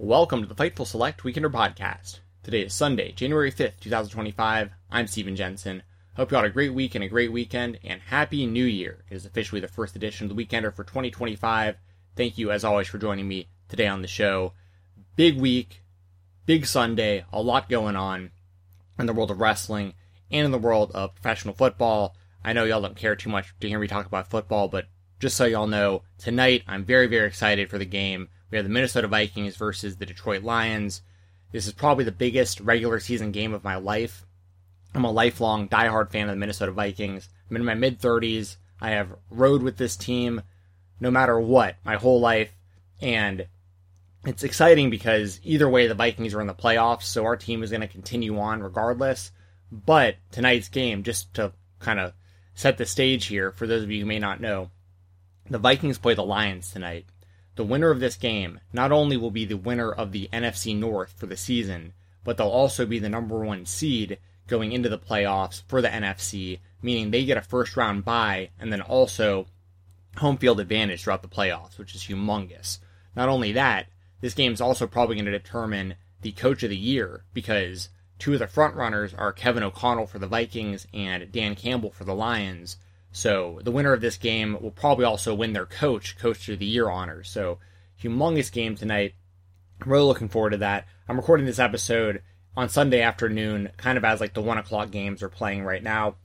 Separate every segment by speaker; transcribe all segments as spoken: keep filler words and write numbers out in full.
Speaker 1: Welcome to the Fightful Select Weekender Podcast. Today is Sunday, January fifth, twenty twenty-five. I'm Steven Jensen. Hope you all had a great week and a great weekend, and Happy New Year. It is officially the first edition of the Weekender for twenty twenty-five. Thank you, as always, for joining me today on the show. Big week, big Sunday, a lot going on in the world of wrestling and in the world of professional football. I know y'all don't care too much to hear me talk about football, but just so y'all know, tonight I'm very, very excited for the game. We have the Minnesota Vikings versus the Detroit Lions. This is probably the biggest regular season game of my life. I'm a lifelong diehard fan of the Minnesota Vikings. I'm in my mid-thirties. I have rode with this team no matter what my whole life. And it's exciting because either way the Vikings are in the playoffs, so our team is going to continue on regardless. But tonight's game, just to kind of set the stage here, for those of you who may not know, the Vikings play the Lions tonight. The winner of this game not only will be the winner of the N F C North for the season, but they'll also be the number one seed going into the playoffs for the N F C, meaning they get a first round bye and then also home field advantage throughout the playoffs, which is humongous. Not only that, this game is also probably going to determine the coach of the year, because two of the front runners are Kevin O'Connell for the Vikings and Dan Campbell for the Lions. So the winner of this game will probably also win their coach, Coach of the Year honors. So humongous game tonight. I'm really looking forward to that. I'm recording this episode on Sunday afternoon, kind of as like the one o'clock games are playing right now.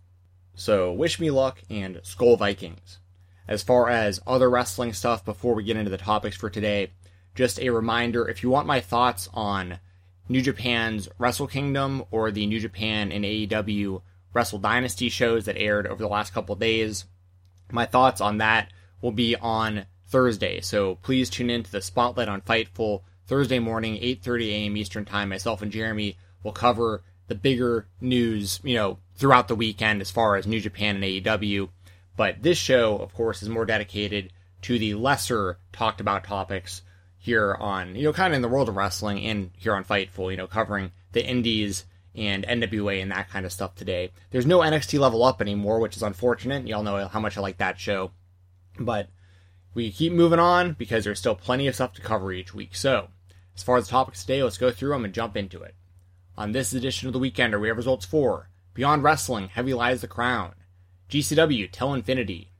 Speaker 1: So wish me luck and Skol Vikings. As far as other wrestling stuff before we get into the topics for today, just a reminder, if you want my thoughts on New Japan's Wrestle Kingdom or the New Japan and A E W Wrestle Dynasty shows that aired over the last couple of days, my thoughts on that will be on Thursday. So please tune in to the Spotlight on Fightful Thursday morning, eight thirty a.m. Eastern Time. Myself and Jeremy will cover the bigger news, you know, throughout the weekend as far as New Japan and A E W. But this show, of course, is more dedicated to the lesser talked about topics here on, you know, kind of in the world of wrestling and here on Fightful, you know, covering the indies and N W A and that kind of stuff today. There's no N X T Level Up anymore, which is unfortunate. Y'all know how much I like that show. But we keep moving on because there's still plenty of stuff to cover each week. So, as far as the topics today, let's go through them and jump into it. On this edition of the Weekender, we have results for Beyond Wrestling, Heavy Lies the Crown, G C W, Till Infinity,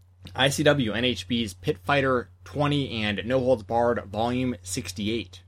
Speaker 1: I C W N H B's Pit Fighter twenty and No Holds Barred Volume sixty-eight,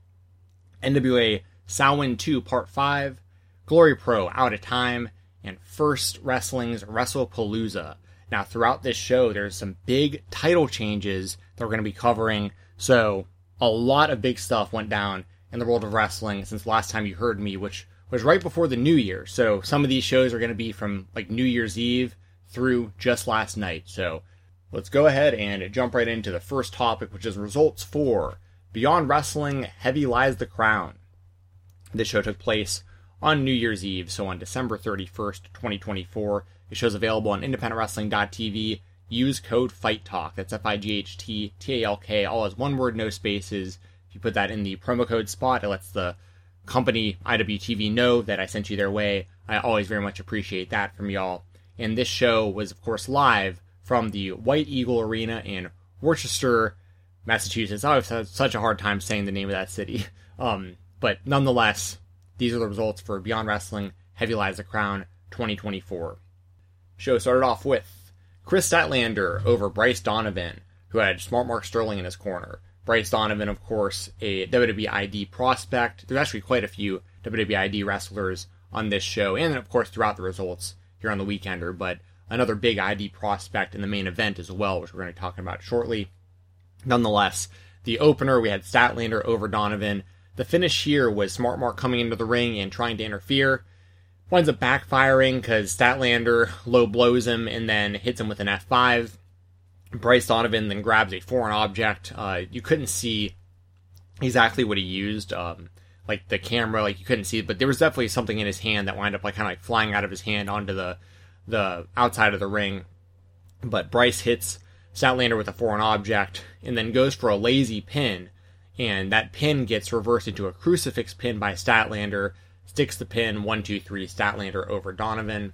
Speaker 1: N W A Samhain two Part five, Glory Pro Out of Time, and First Wrestling's WrestlePalooza. Now, throughout this show, there's some big title changes that we're going to be covering, so a lot of big stuff went down in the world of wrestling since the last time you heard me, which was right before the New Year. So some of these shows are going to be from like New Year's Eve through just last night. So let's go ahead and jump right into the first topic, which is results for Beyond Wrestling, Heavy Lies the Crown. This show took place on New Year's Eve, so on December thirty-first, twenty twenty-four. The show's available on independent wrestling dot t v. Use code FIGHTTALK, that's F I G H T T A L K, all as one word, no spaces. If you put that in the promo code spot, it lets the company I W T V know that I sent you their way. I always very much appreciate that from y'all. And this show was, of course, live from the White Eagle Arena in Worcester, Massachusetts. I always had such a hard time saying the name of that city. Um, but nonetheless, these are the results for Beyond Wrestling, Heavy Lies the Crown, twenty twenty-four. Show started off with Chris Statlander over Bryce Donovan, who had Smart Mark Sterling in his corner. Bryce Donovan, of course, a W W E I D prospect. There's actually quite a few W W E I D wrestlers on this show, and of course throughout the results here on the Weekender, but another big I D prospect in the main event as well, which we're going to be talking about shortly. Nonetheless, the opener, we had Statlander over Donovan. The finish here was Smart Mark coming into the ring and trying to interfere. Winds up backfiring because Statlander low blows him and then hits him with an F five. Bryce Donovan then grabs a foreign object. Uh, you couldn't see exactly what he used. Um, like the camera, like you couldn't see it, but there was definitely something in his hand that wound up like kind of like flying out of his hand onto the the outside of the ring. But Bryce hits Statlander with a foreign object and then goes for a lazy pin. And that pin gets reversed into a crucifix pin by Statlander. Sticks the pin, one, two, three, Statlander over Donovan.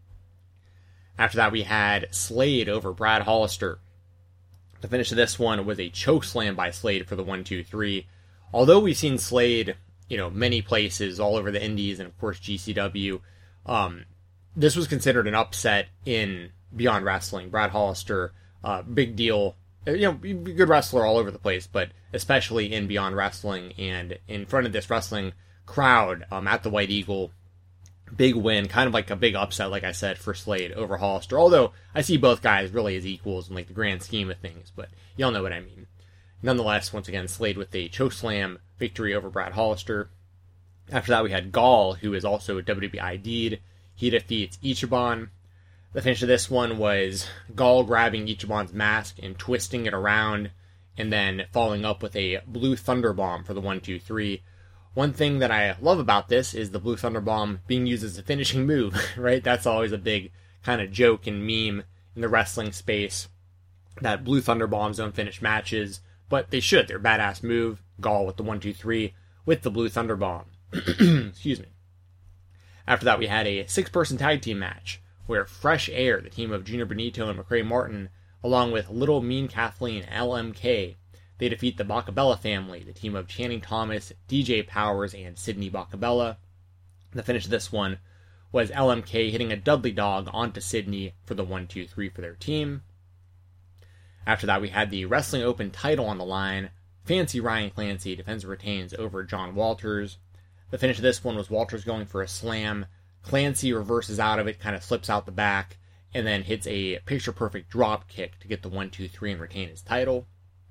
Speaker 1: After that, we had Slade over Brad Hollister. The finish of this one was a choke slam by Slade for the one, two, three. although we've seen Slade, you know, many places all over the Indies and of course G C W, um, this was considered an upset in Beyond Wrestling. Brad Hollister, uh, big deal, you know, good wrestler all over the place, but especially in Beyond Wrestling and in front of this wrestling crowd um, at the White Eagle. Big win, kind of like a big upset, like I said, for Slade over Hollister. Although I see both guys really as equals in like the grand scheme of things, but y'all know what I mean. Nonetheless, once again, Slade with a chokeslam victory over Brad Hollister. After that, we had Gall, who is also W W E I D'd. He defeats Ichiban. The finish of this one was Gall grabbing Ichiban's mask and twisting it around, and then following up with a Blue Thunder Bomb for the one two three. One thing that I love about this is the Blue Thunder Bomb being used as a finishing move, right? That's always a big kind of joke and meme in the wrestling space, that Blue Thunder Bombs don't finish matches, but they should. They're a badass move. Gall with the one two three with the Blue Thunder Bomb. Excuse me. After that, we had a six-person tag team match where Fresh Air, the team of Junior Benito and McCrae Martin, along with Little Mean Kathleen L M K, they defeat the Bacabella family, the team of Channing Thomas, D J Powers, and Sydney Bacabella. The finish of this one was L M K hitting a Dudley Dog onto Sydney for the one two three for their team. After that, we had the Wrestling Open title on the line. Fancy Ryan Clancy defends and retains over John Walters. The finish of this one was Walters going for a slam. Clancy reverses out of it, kind of slips out the back, and then hits a picture-perfect drop kick to get the one two three and retain his title.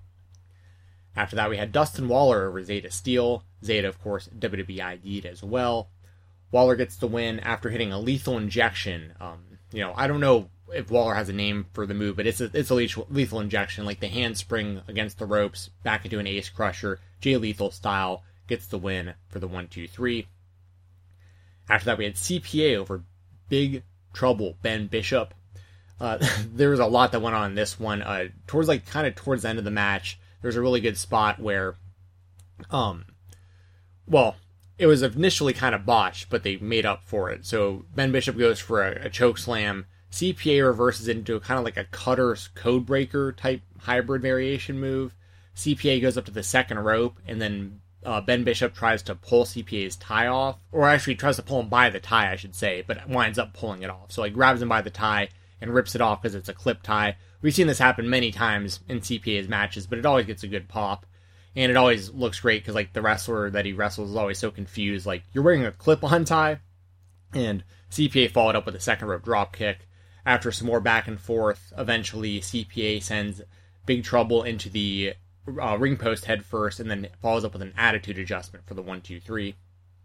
Speaker 1: After that, we had Dustin Waller over Zeta Steel. Zeta, of course, W W E I D'd as well. Waller gets the win after hitting a lethal injection. Um, you know, I don't know if Waller has a name for the move, but it's a, it's a lethal, lethal injection, like the handspring against the ropes, back into an ace crusher, Jay Lethal style, gets the win for the one two three. After that, we had C P A over Big Trouble Ben Bishop. Uh, there was a lot that went on in this one. Uh, towards like kind of towards the end of the match, there's a really good spot where, um, well, it was initially kind of botched, but they made up for it. So Ben Bishop goes for a, a choke slam. C P A reverses it into a kind of like a Cutter's Code Breaker type hybrid variation move. C P A goes up to the second rope, and then uh, Ben Bishop tries to pull C P A's tie off, or actually tries to pull him by the tie, I should say, but winds up pulling it off. So like grabs him by the tie and rips it off because it's a clip tie. We've seen this happen many times in C P A's matches, but it always gets a good pop. And it always looks great because, like, the wrestler that he wrestles is always so confused. Like, you're wearing a clip-on tie? And C P A followed up with a second rope drop kick. After some more back and forth, eventually C P A sends Big Trouble into the uh, ring post head first, and then follows up with an attitude adjustment for the one two three.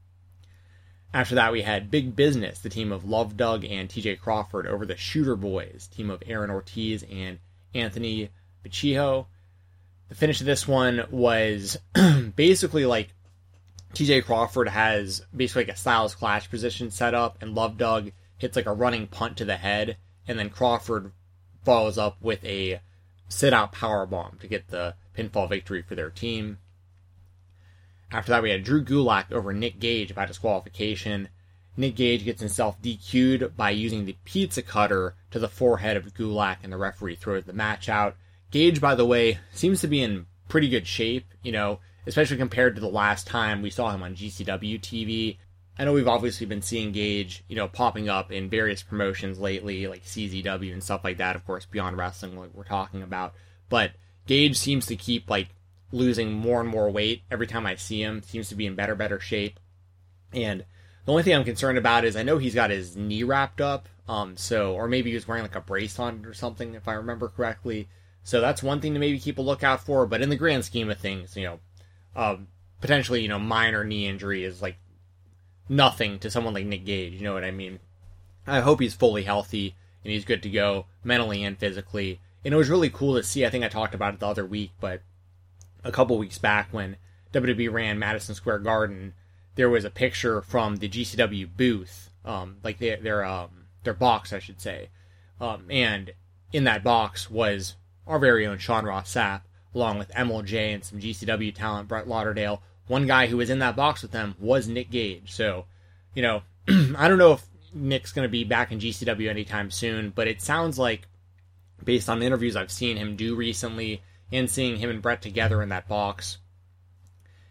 Speaker 1: After that, we had Big Business, the team of Love Doug and T J Crawford, over the Shooter Boys, team of Aaron Ortiz and Anthony Bichiho. The finish of this one was basically like T J Crawford has basically like a Styles Clash position set up, and Love Doug hits like a running punt to the head, and then Crawford follows up with a sit-out powerbomb to get the pinfall victory for their team. After that, we had Drew Gulak over Nick Gage by disqualification. Nick Gage gets himself D Q'd by using the pizza cutter to the forehead of Gulak, and the referee throws the match out. Gage, by the way, seems to be in pretty good shape, you know, especially compared to the last time we saw him on G C W T V. I know we've obviously been seeing Gage, you know, popping up in various promotions lately, like C Z W and stuff like that, of course, Beyond Wrestling, like we're talking about. But Gage seems to keep, like, losing more and more weight every time I see him. Seems to be in better, better shape. And the only thing I'm concerned about is I know he's got his knee wrapped up, um, so, or maybe he was wearing, like, a brace on it or something, if I remember correctly. So that's one thing to maybe keep a lookout for, but in the grand scheme of things, you know, um, potentially, you know, minor knee injury is, like, nothing to someone like Nick Gage, you know what I mean? I hope he's fully healthy and he's good to go, mentally and physically. And it was really cool to see, I think I talked about it the other week, but a couple weeks back when W W E ran Madison Square Garden, there was a picture from the G C W booth, um, like their, their, um, their box, I should say. Um, and in that box was our very own Sean Ross Sapp, along with M L J and some G C W talent, Brett Lauderdale. One guy who was in that box with them was Nick Gage. So, you know, I don't know if Nick's going to be back in G C W anytime soon, but it sounds like, based on interviews I've seen him do recently, and seeing him and Brett together in that box,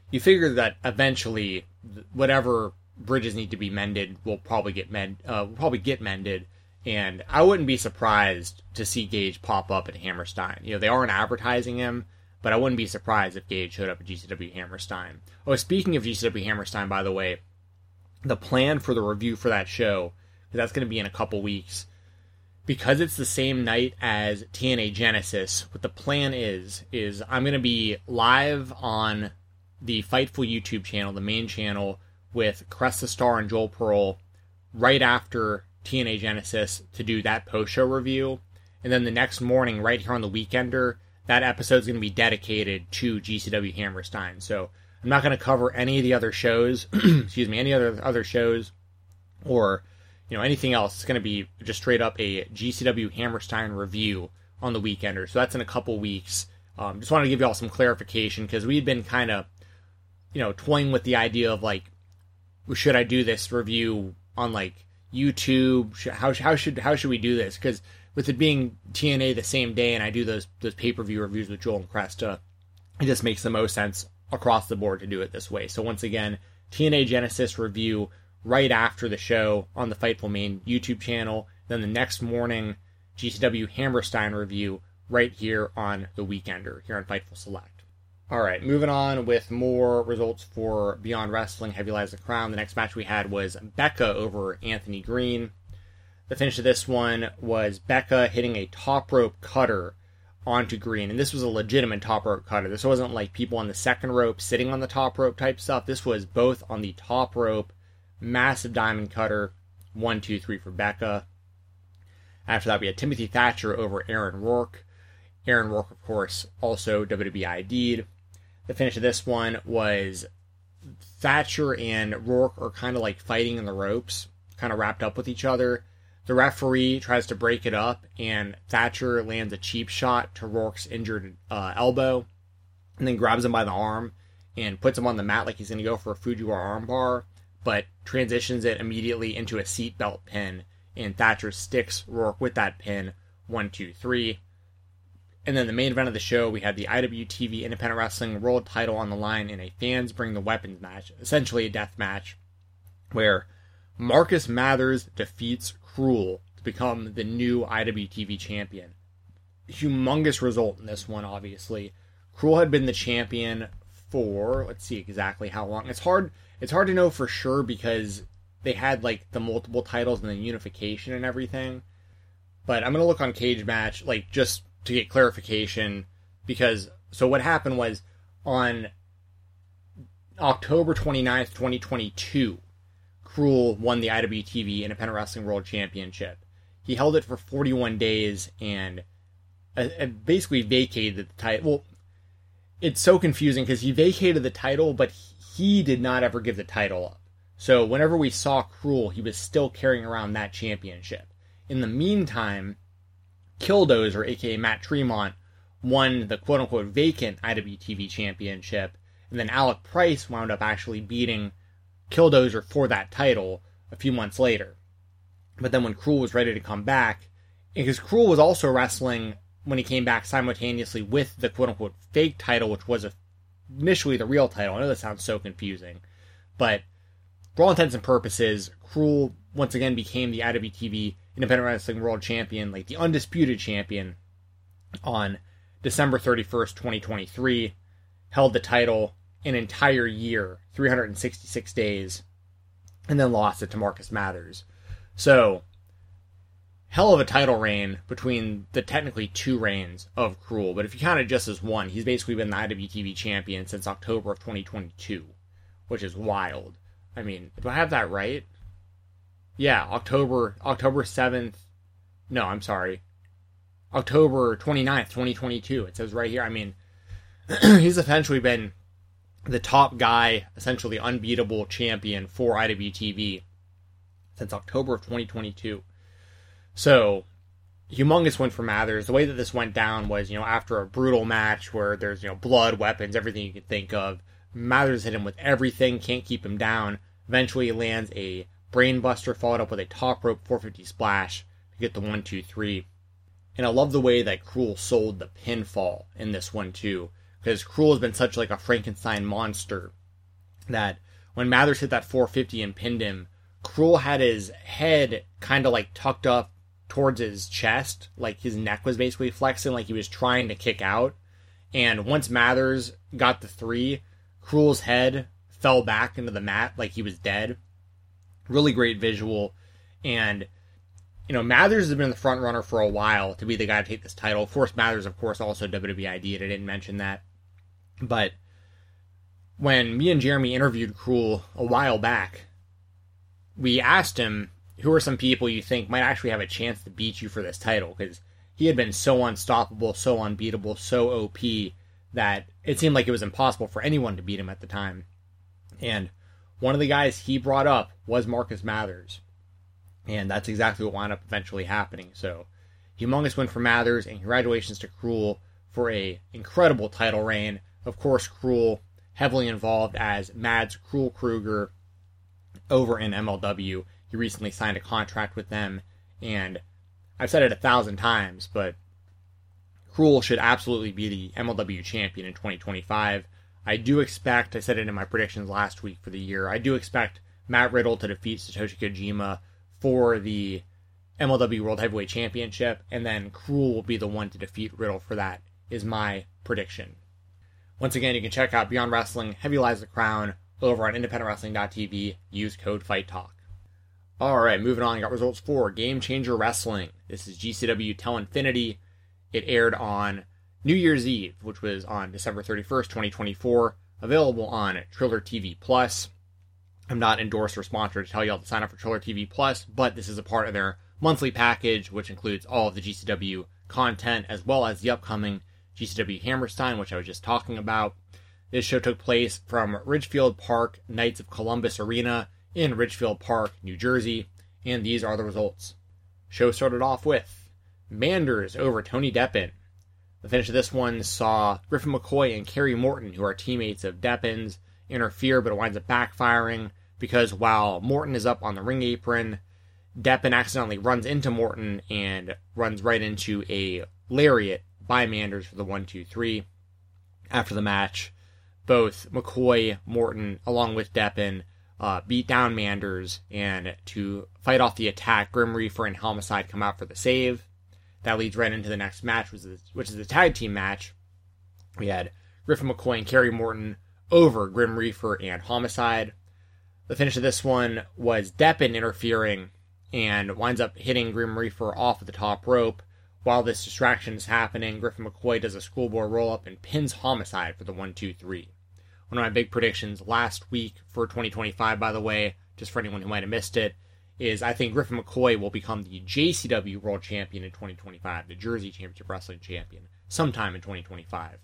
Speaker 1: you figure that eventually whatever bridges need to be mended will probably get mend, uh, will probably get mended. And I wouldn't be surprised to see Gage pop up at Hammerstein. You know, they aren't advertising him, but I wouldn't be surprised if Gage showed up at G C W Hammerstein. Oh, speaking of G C W Hammerstein, by the way, the plan for the review for that show, because that's going to be in a couple weeks, because it's the same night as T N A Genesis, what the plan is, is I'm going to be live on the Fightful YouTube channel, the main channel, with Crest the Star and Joel Pearl right after T N A Genesis to do that post-show review. And then the next morning, right here on the Weekender, that episode is going to be dedicated to G C W Hammerstein. So I'm not going to cover any of the other shows, excuse me, any other other shows or, you know, anything else. It's going to be just straight up a G C W Hammerstein review on the Weekender. So that's in a couple weeks. Um, just wanted to give you all some clarification because we've been kind of, you know, toying with the idea of like, should I do this review on like YouTube? How how should how should we do this? Because with it being T N A the same day, and I do those those pay per view reviews with Joel and Cresta, it just makes the most sense across the board to do it this way. So once again, T N A Genesis review right after the show on the Fightful main YouTube channel. Then the next morning, G C W Hammerstein review right here on the Weekender here on Fightful Select. All right, moving on with more results for Beyond Wrestling, Heavy Lies the Crown. The next match we had was Becca over Anthony Green. The finish of this one was Becca hitting a top rope cutter onto Green, and this was a legitimate top rope cutter. This wasn't like people on the second rope sitting on the top rope type stuff. This was both on the top rope, massive diamond cutter, one, two, three for Becca. After that, we had Timothy Thatcher over Aaron Rourke. Aaron Rourke, of course, also W W E I D'd. The finish of this one was Thatcher and Rourke are kind of like fighting in the ropes, kind of wrapped up with each other. The referee tries to break it up, and Thatcher lands a cheap shot to Rourke's injured uh, elbow, and then grabs him by the arm and puts him on the mat like he's going to go for a Fujiwara armbar, but transitions it immediately into a seatbelt pin, and Thatcher sticks Rourke with that pin, one, two, three. And then the main event of the show, we had the I W T V Independent Wrestling World title on the line in a Fans Bring the Weapons match, essentially a death match, where Marcus Mathers defeats Cruel to become the new I W T V champion. Humongous result in this one, obviously. Cruel had been the champion for, let's see exactly how long. It's hard it's hard to know for sure because they had like the multiple titles and the unification and everything. But I'm going to look on Cage Match, like just to get clarification, because so what happened was on October twenty-ninth, twenty twenty-two, Cruel won the I W T V Independent Wrestling World Championship. He held it for forty-one days and uh, basically vacated the title. Well, it's so confusing because he vacated the title, but he did not ever give the title up. So whenever we saw Cruel, he was still carrying around that championship. In the meantime, Killdozer, aka Matt Tremont, won the quote-unquote vacant I W T V championship, and then Alec Price wound up actually beating Killdozer for that title a few months later. But then when Cruel was ready to come back, because Cruel was also wrestling when he came back simultaneously with the quote-unquote fake title, which was initially the real title. I know that sounds so confusing, but for all intents and purposes, Cruel once again became the I W T V Independent Wrestling World Champion, like the undisputed champion, on December thirty-first, twenty twenty-three. Held the title an entire year, three hundred sixty-six days, and then lost it to Marcus Mathers. So, hell of a title reign between the technically two reigns of Cruel, but if you count it just as one, he's basically been the I W T V champion since October of twenty twenty-two, which is wild. I mean, do I have that right? Yeah, October October seventh. No, I'm sorry. October twenty-ninth, twenty twenty-two. It says right here. I mean, he's essentially been the top guy, essentially unbeatable champion for I W T V since October of twenty twenty-two. So, humongous win for Mathers. The way that this went down was, you know, after a brutal match where there's, you know, blood, weapons, everything you could think of. Mathers hit him with everything, can't keep him down. Eventually he lands a brainbuster, followed up with a top rope four fifty splash to get the one, two, three. And I love the way that Cruel sold the pinfall in this one too, because Cruel has been such like a Frankenstein monster that when Mathers hit that four fifty and pinned him, Krul had his head kind of like tucked up towards his chest, like his neck was basically flexing, like he was trying to kick out. And once Mathers got the three, Krul's head fell back into the mat like he was dead. Really great visual. And, you know, Mathers has been the front runner for a while to be the guy to take this title. Of course, Mathers, of course, also W W E I D'd. I didn't mention that. But when me and Jeremy interviewed Krul a while back, we asked him, who are some people you think might actually have a chance to beat you for this title? Because he had been so unstoppable, so unbeatable, so O P that it seemed like it was impossible for anyone to beat him at the time. And one of the guys he brought up was Marcus Mathers. And that's exactly what wound up eventually happening. So, humongous win for Mathers, and congratulations to Krul for a incredible title reign. Of course, Krul heavily involved as Mads Krul Kruger over in M L W. He recently signed a contract with them, and I've said it a thousand times, but Krul should absolutely be the M L W champion in twenty twenty-five. I do expect, I said it in my predictions last week for the year, I do expect Matt Riddle to defeat Satoshi Kojima for the M L W World Heavyweight Championship, and then Krul will be the one to defeat Riddle for that, is my prediction. Once again, you can check out Beyond Wrestling, Heavy Lies the Crown, over on independent wrestling dot t v. Use code FIGHTTALK. Alright, moving on, got results for Game Changer Wrestling. This is G C W Tell Infinity. It aired on New Year's Eve, which was on December thirty-first, twenty twenty-four. Available on Triller T V Plus. I'm not endorsed or sponsored to tell you all to sign up for Triller T V Plus, but this is a part of their monthly package, which includes all of the G C W content, as well as the upcoming G C W Hammerstein, which I was just talking about. This show took place from Ridgefield Park Knights of Columbus Arena in Ridgefield Park, New Jersey, and these are the results. Show started off with Manders over Tony Deppen. The finish of this one saw Griffin McCoy and Kerry Morton, who are teammates of Deppen's, interfere, but it winds up backfiring because while Morton is up on the ring apron, Deppen accidentally runs into Morton and runs right into a lariat by Manders for the one two three. After the match, both McCoy, Morton, along with Deppen, uh, beat down Manders, and to fight off the attack, Grim Reaper and Homicide come out for the save. That leads right into the next match, which is, which is the tag team match. We had Griffin McCoy and Kerry Morton over Grim Reaper and Homicide. The finish of this one was Deppen interfering and winds up hitting Grim Reaper off of the top rope. While this distraction is happening, Griffin McCoy does a schoolboy roll-up and pins Homicide for the one two three. One of my big predictions last week for twenty twenty-five, by the way, just for anyone who might have missed it, is I think Griffin McCoy will become the J C W World Champion in twenty twenty-five, the Jersey Championship Wrestling Champion, sometime in twenty twenty-five.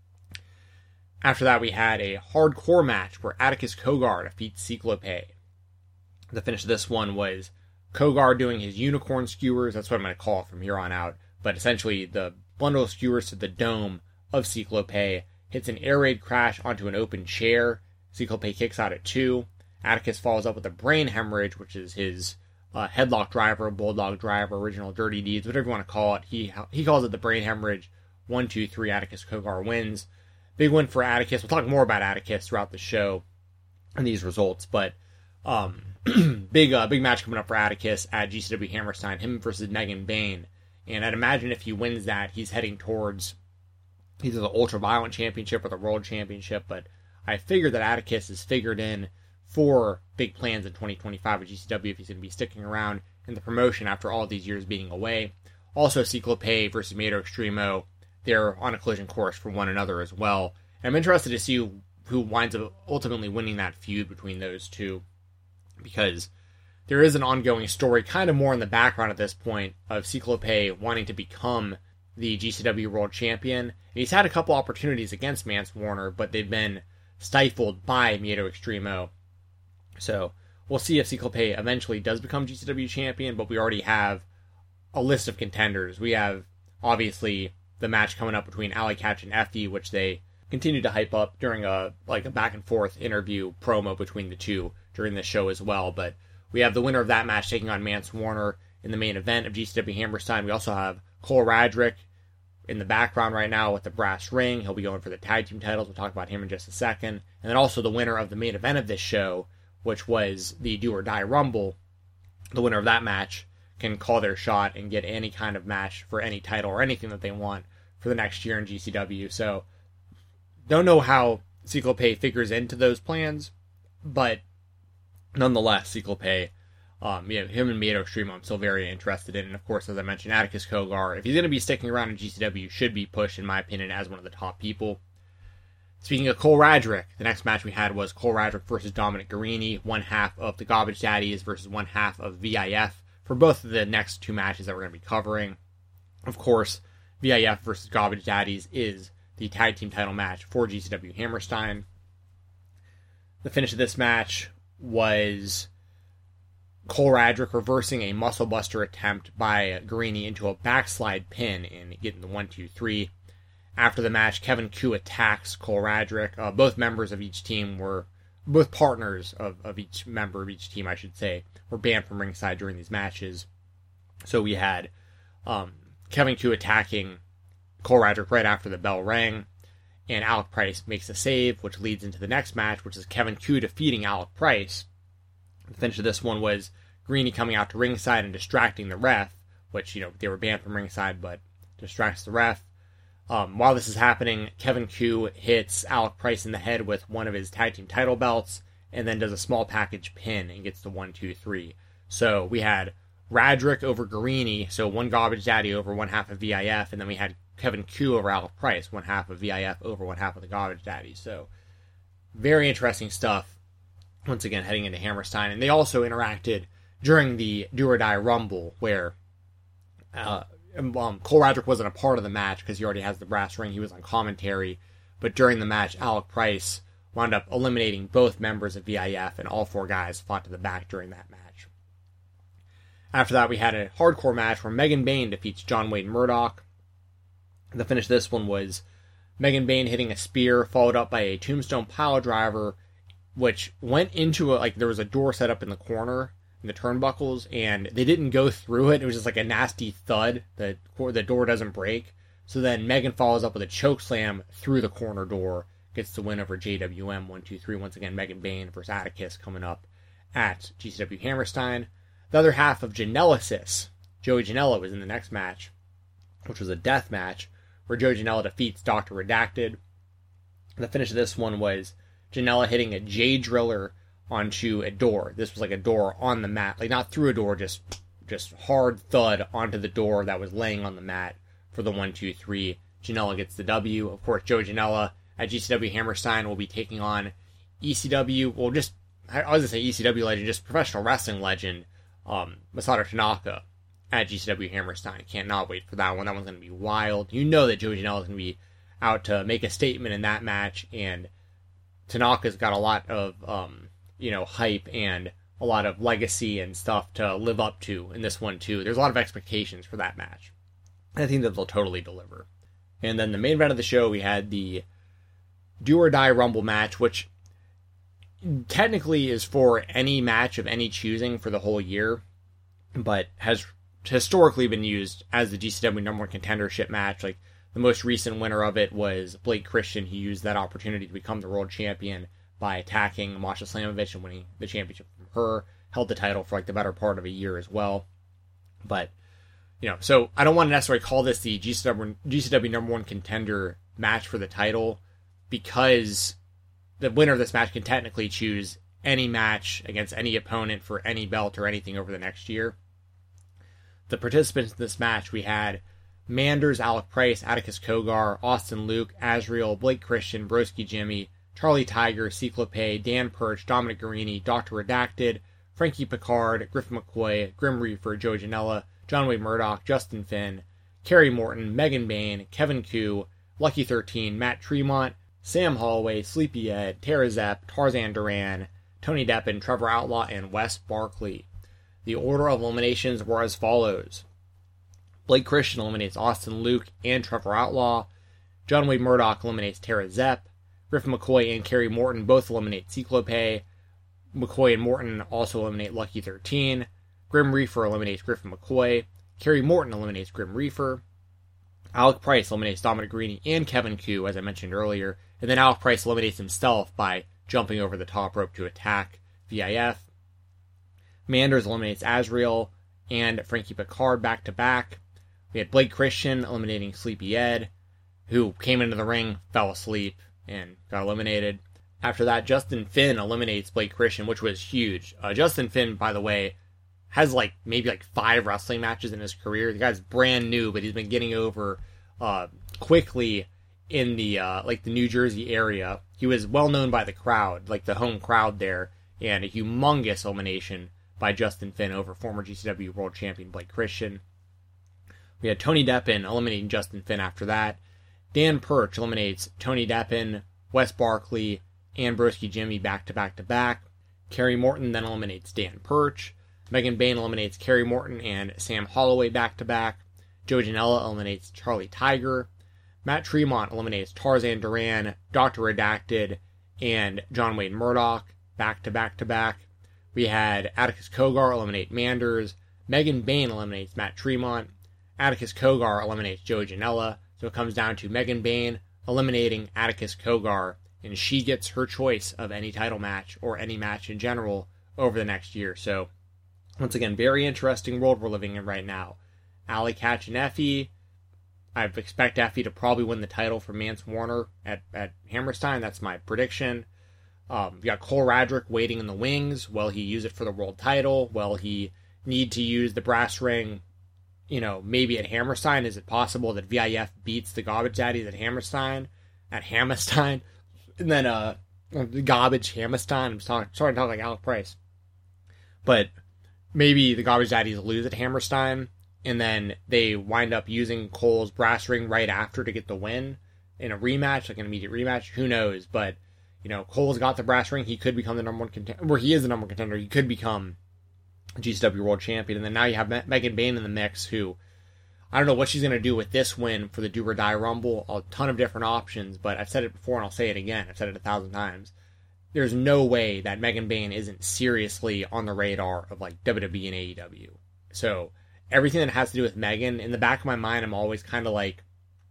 Speaker 1: After that, we had a hardcore match where Atticus Cogar defeats Cyclope. The finish of this one was Cogar doing his unicorn skewers, that's what I'm going to call it from here on out, but essentially the bundle of skewers to the dome of Cyclope, hits an air raid crash onto an open chair. Cyclope kicks out at two. Atticus follows up with a brain hemorrhage, which is his uh, headlock driver, bulldog driver, original dirty deeds, whatever you want to call it. He he calls it the brain hemorrhage. One, two, three, Atticus Cogar wins. Big win for Atticus. We'll talk more about Atticus throughout the show and these results, but um, big uh, big match coming up for Atticus at G C W Hammerstein, him versus Negan Bane. And I'd imagine if he wins that, he's heading towards either the Ultra Violent Championship or the World Championship, but I figured that Atticus is figured in for big plans in twenty twenty-five with G C W if he's going to be sticking around in the promotion after all these years being away. Also, Cyclope versus Miedo Extremo, they're on a collision course for one another as well. And I'm interested to see who, who winds up ultimately winning that feud between those two, because there is an ongoing story, kind of more in the background at this point, of Cyclope wanting to become the G C W World Champion. And he's had a couple opportunities against Mance Warner, but they've been stifled by Miedo Extremo. So we'll see if Cyclope eventually does become G C W Champion, but we already have a list of contenders. We have, obviously, the match coming up between Alley Catch and Effie, which they continued to hype up during a like a back and forth interview promo between the two during the show as well. But we have the winner of that match taking on Mance Warner in the main event of G C W Hammerstein. We also have Cole Radrick in the background right now with the brass ring. He'll be going for the tag team titles. We'll talk about him in just a second. And then also the winner of the main event of this show, which was the Do or Die Rumble. The winner of that match can call their shot and get any kind of match for any title or anything that they want for the next year in G C W. So, don't know how Cyclope figures into those plans, but nonetheless, Cyclope, um, you know, him and Miedo Extremo, I'm still very interested in. And of course, as I mentioned, Atticus Cogar, if he's going to be sticking around in G C W, should be pushed, in my opinion, as one of the top people. Speaking of Cole Radrick, the next match we had was Cole Radrick versus Dominic Garrini, one half of the Garbage Daddies versus one half of V I F, for both of the next two matches that we're going to be covering. Of course, V I F versus Garbage Daddies is the tag team title match for G C W Hammerstein. The finish of this match was Cole Radrick reversing a muscle buster attempt by Garrini into a backslide pin and getting the one two three. After the match, Kevin Ku attacks Cole Radrick. Uh, both members of each team were, both partners of, of each member of each team, I should say, were banned from ringside during these matches. So we had um, Kevin Ku attacking Cole Radrick right after the bell rang, and Alec Price makes a save, which leads into the next match, which is Kevin Ku defeating Alec Price. The finish of this one was Garrini coming out to ringside and distracting the ref, which, you know, they were banned from ringside, but distracts the ref. Um, while this is happening, Kevin Ku hits Alec Price in the head with one of his tag team title belts, and then does a small package pin and gets the one two three. So we had Radrick over Garrini, so one Garbage Daddy over one half of V I F, and then we had Kevin Ku over Alec Price, one half of V I F over one half of the Garbage Daddy. So very interesting stuff, once again, heading into Hammerstein. And they also interacted during the Do or Die Rumble, where uh, um, Cole Radrick wasn't a part of the match because he already has the brass ring. He was on commentary. But during the match, Alec Price wound up eliminating both members of V I F, and all four guys fought to the back during that match. After that, we had a hardcore match where Megan Bayne defeats John Wayne Murdoch. The finish of this one was Megan Bayne hitting a spear, followed up by a tombstone pile driver, which went into a, like, there was a door set up in the corner, in the turnbuckles, and they didn't go through it. It was just like a nasty thud. The, the door doesn't break. So then Megan follows up with a choke slam through the corner door, gets the win over J W M one two three. Once again, Megan Bayne versus Atticus coming up at G C W Hammerstein. The other half of Janelasis, Joey Janela, was in the next match, which was a death match, where Joey Janela defeats Doctor Redacted. The finish of this one was Janela hitting a J Driller onto a door. This was like a door on the mat, like not through a door, just just hard thud onto the door that was laying on the mat for the one two three. Janela gets the W. Of course, Joey Janela at G C W Hammerstein will be taking on E C W, well, just, I was going to say E C W legend, just professional wrestling legend, um, Masato Tanaka at G C W Hammerstein. Cannot wait for that one. That one's going to be wild. You know that Joey Janela is going to be out to make a statement in that match, and Tanaka's got a lot of, um, you know, hype and a lot of legacy and stuff to live up to in this one, too. There's a lot of expectations for that match. I think that they'll totally deliver. And then the main event of the show, we had the Do or Die Rumble match, which technically is for any match of any choosing for the whole year, but has historically been used as the G C W number one contendership match. Like, the most recent winner of it was Blake Christian. He used that opportunity to become the world champion by attacking Masha Slamovich and winning the championship from her. Held the title for like the better part of a year as well. But, you know, so I don't want to necessarily call this the G C W, G C W number one contender match for the title, because the winner of this match can technically choose any match against any opponent for any belt or anything over the next year. The participants in this match, we had Manders, Alec Price, Atticus Cogar, Austin Luke, Azriel, Blake Christian, Broski Jimmy, Charlie Tiger, Cyclope, Dan Perch, Dominic Garrini, Doctor Redacted, Frankie Picard, Griffin McCoy, Grim Reaper, Joe Janela, John Wayne Murdoch, Justin Finn, Kerry Morton, Megan Bayne, Kevin Ku, Lucky thirteen, Matt Tremont, Sam Holloway, Sleepy Ed, Tara Zepp, Tarzan Duran, Tony Deppen, Trevor Outlaw, and Wes Barkley. The order of eliminations were as follows. Blake Christian eliminates Austin Luke and Trevor Outlaw. John Wayne Murdoch eliminates Tara Zepp. Griffin McCoy and Kerry Morton both eliminate Cyclope. McCoy and Morton also eliminate Lucky thirteen. Grim Reaper eliminates Griffin McCoy. Kerry Morton eliminates Grim Reaper. Alec Price eliminates Dominic Garrini and Kevin Ku, as I mentioned earlier, and then Alec Price eliminates himself by jumping over the top rope to attack V I F. Manders eliminates Azrael and Frankie Picard back-to-back. We had Blake Christian eliminating Sleepy Ed, who came into the ring, fell asleep, and got eliminated. After that, Justin Finn eliminates Blake Christian, which was huge. Uh, Justin Finn, by the way, has like maybe like five wrestling matches in his career. The guy's brand new, but he's been getting over uh, quickly in the uh, like the New Jersey area. He was well known by the crowd, like the home crowd there, and a humongous elimination by Justin Finn over former G C W World Champion Blake Christian. We had Tony Deppen eliminating Justin Finn after that. Dan Perch eliminates Tony Deppen, Wes Barkley, and Broski Jimmy back to back to back. Kerry Morton then eliminates Dan Perch. Megan Bayne eliminates Kerry Morton and Sam Holloway back-to-back. Joe Janela eliminates Charlie Tiger. Matt Tremont eliminates Tarzan Duran, Doctor Redacted, and John Wayne Murdoch back-to-back-to-back. We had Atticus Cogar eliminate Manders. Megan Bayne eliminates Matt Tremont. Atticus Cogar eliminates Joe Janela. So it comes down to Megan Bayne eliminating Atticus Cogar, and she gets her choice of any title match or any match in general over the next year. So once again, very interesting world we're living in right now. Allie Katch and Effie. I expect Effie to probably win the title from Mance Warner at, at Hammerstein. That's my prediction. Um, we got Cole Radrick waiting in the wings. Will he use it for the world title? Will he need to use the brass ring, you know, maybe at Hammerstein? Is it possible that V I F beats the Garbage Daddies at Hammerstein? At Hammerstein? And then, uh, the Garbage Hammerstein. I'm talking, sorry to talk like Alec Price. But maybe the Garbage Daddies lose at Hammerstein, and then they wind up using Cole's brass ring right after to get the win in a rematch, like an immediate rematch. Who knows? But, you know, Cole's got the brass ring. He could become the number one contender. Where he is the number one contender. He could become G C W World Champion. And then now you have Me- Megan Bayne in the mix, who, I don't know what she's going to do with this win for the Do or Die Rumble. A ton of different options, but I've said it before and I'll say it again. I've said it a thousand times. There's no way that Megan Bayne isn't seriously on the radar of like W W E and A E W. So everything that has to do with Megan, in the back of my mind, I'm always kind of like,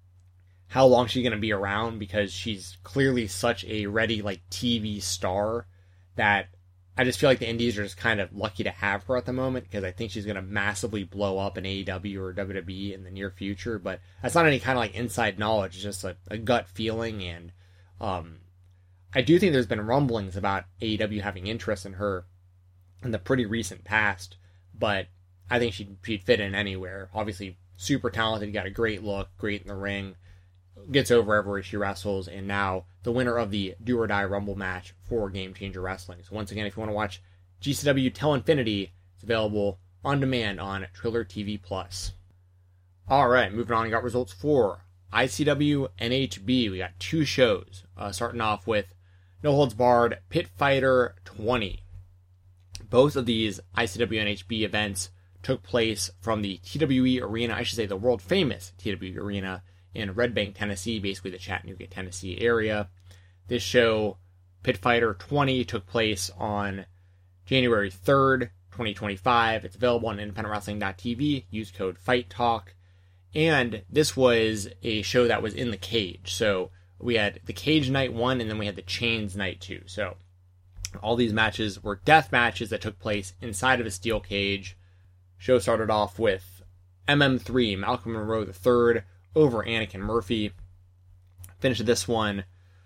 Speaker 1: how long is she going to be around? Because she's clearly such a ready like T V star that I just feel like the indies are just kind of lucky to have her at the moment, because I think she's going to massively blow up in A E W or W W E in the near future. But that's not any kind of like inside knowledge. It's just a, a gut feeling. And um, I do think there's been rumblings about A E W having interest in her in the pretty recent past, but I think she'd, she'd fit in anywhere. Obviously, super talented, got a great look, great in the ring, gets over everywhere she wrestles, and now the winner of the Do or Die Rumble match for Game Changer Wrestling. So once again, if you want to watch G C W Till Infinity, it's available on demand on Triller T V Plus. Alright, moving on, we got results for I C W N H B. We got two shows, uh, starting off with No Holds Barred Pit Fighter twenty. Both of these I C W N H B events took place from the T W E Arena, I should say the world famous T W E Arena in Red Bank, Tennessee, basically the Chattanooga, Tennessee area. This show, Pit Fighter twenty, took place on January third, twenty twenty-five. It's available on independent wrestling dot t v. Use code FIGHTTALK. And this was a show that was in the cage. So we had the cage night one, and then we had the chains night two. So all these matches were death matches that took place inside of a steel cage. Show started off with M M three, Malcolm Monroe the third, over Anakin Murphy. Finish of this one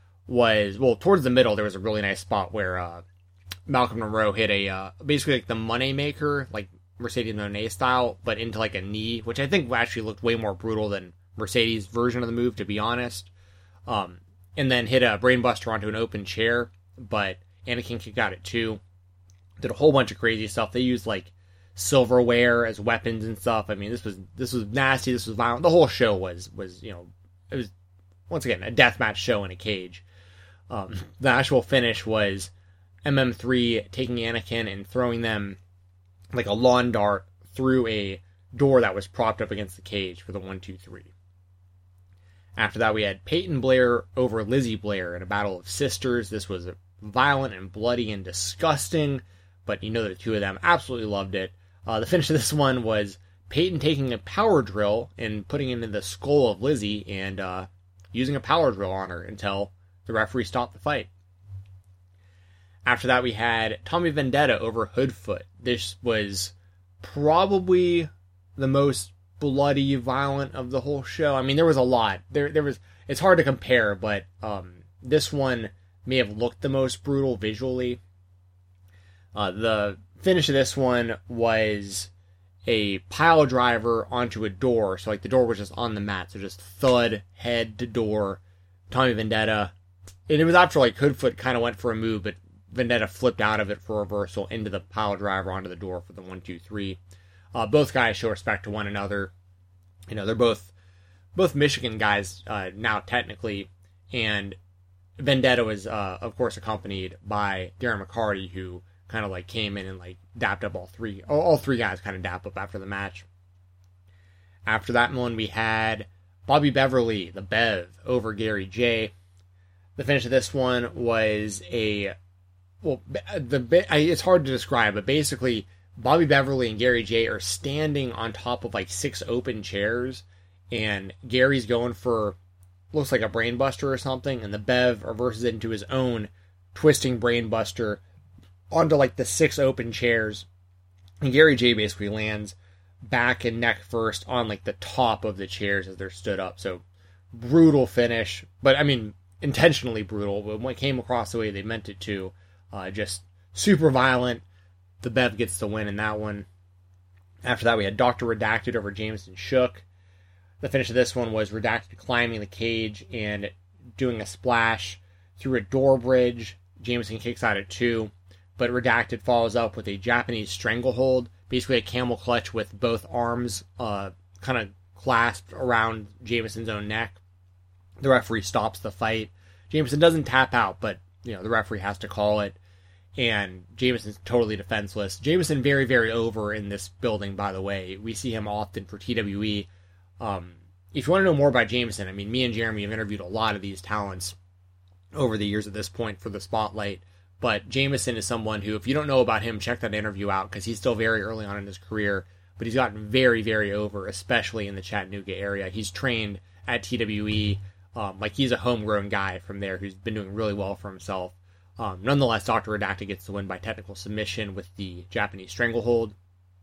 Speaker 1: was, well, towards the middle, there was a really nice spot where uh, Malcolm Monroe hit a, uh, basically like the money maker, like Mercedes Moné style, but into like a knee, which I think actually looked way more brutal than Mercedes' version of the move, to be honest. Um, and then hit a brainbuster onto an open chair, but Anakin got it too. Did a whole bunch of crazy stuff. They used like silverware as weapons and stuff. I mean, this was this was nasty. This was violent. The whole show was was you know, it was once again a deathmatch show in a cage. Um, the actual finish was M M three taking Anakin and throwing them like a lawn dart through a door that was propped up against the cage for the one, two, three. After that, we had Peyton Blair over Lizzie Blair in a battle of sisters. This was violent and bloody and disgusting, but you know the two of them absolutely loved it. Uh, the finish of this one was Peyton taking a power drill and putting it into the skull of Lizzie and uh, using a power drill on her until the referee stopped the fight. After that, we had Tommy Vendetta over Hoodfoot. This was probably the most bloody, violent of the whole show. I mean, there was a lot. There, there was. It's hard to compare, but um, this one may have looked the most brutal visually. Uh, the finish of this one was a pile driver onto a door. So, like, the door was just on the mat. So, just thud, head to door. Tommy Vendetta. And it was after, like, Hoodfoot kind of went for a move, but Vendetta flipped out of it for a reversal into the pile driver onto the door for the one, two, three. Uh, both guys show respect to one another. You know, they're both both Michigan guys uh, now, technically. And Vendetta was, uh, of course, accompanied by Darren McCarty, who kind of, like, came in and, like, dapped up all three. All, all three guys kind of dapped up after the match. After that one, we had Bobby Beverly, the Bev, over Gary J. The finish of this one was a... Well, the it's hard to describe, but basically, Bobby Beverly and Gary J are standing on top of like six open chairs, and Gary's going for, looks like a brainbuster or something, and the Bev reverses into his own twisting brainbuster onto like the six open chairs, and Gary J basically lands back and neck first on like the top of the chairs as they're stood up. So, brutal finish, but I mean, intentionally brutal, but when it came across the way they meant it to. Uh, just super violent. The Bev gets the win in that one. After that, we had Doctor Redacted over Jameson Shook. The finish of this one was Redacted climbing the cage and doing a splash through a door bridge. Jameson kicks out at two, but Redacted follows up with a Japanese stranglehold, basically a camel clutch with both arms uh, kind of clasped around Jameson's own neck. The referee stops the fight. Jameson doesn't tap out, but you know the referee has to call it. And Jameson's totally defenseless. Jameson very, very over in this building, by the way. We see him often for T W E. Um, if you want to know more about Jameson, I mean, me and Jeremy have interviewed a lot of these talents over the years at this point for the Spotlight. But Jameson is someone who, if you don't know about him, check that interview out, because he's still very early on in his career. But he's gotten very, very over, especially in the Chattanooga area. He's trained at T W E. Um, like, he's a homegrown guy from there who's been doing really well for himself. Um, nonetheless, Doctor Redacted gets the win by technical submission with the Japanese stranglehold.